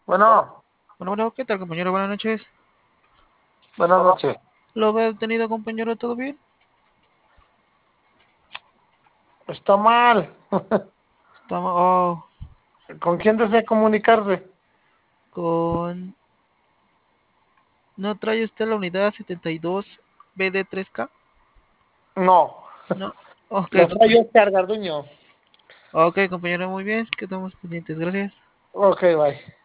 Bueno, Bueno, ¿qué tal, compañero? Buenas noches. buenas noches. ¿Lo veo tenido, compañero? ¿Todo bien? Está mal. Estamos, ¿Con quién desea comunicarse? con... ¿No trae usted la unidad 72 BD3K? No. No. Ok, La soy Oscar Garduño. ok, compañero, muy bien. Quedamos pendientes, gracias. Ok, bye.